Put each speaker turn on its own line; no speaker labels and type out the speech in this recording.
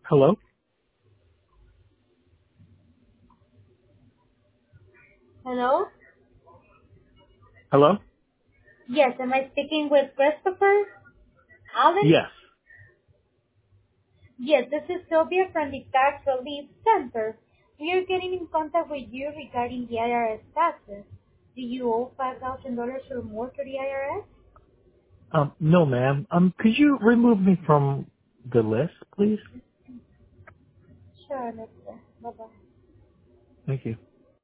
Hello?
Hello?
Hello?
Yes, am I speaking with Christopher Allen?
Yes.
Yes, this is Sylvia from the Tax Relief Center. We are getting in contact with you regarding the IRS taxes. Do you owe $5,000 or more to the IRS?
No, ma'am. Could you remove me from the list, please?
Sure, mister. Bye-bye.
Thank you.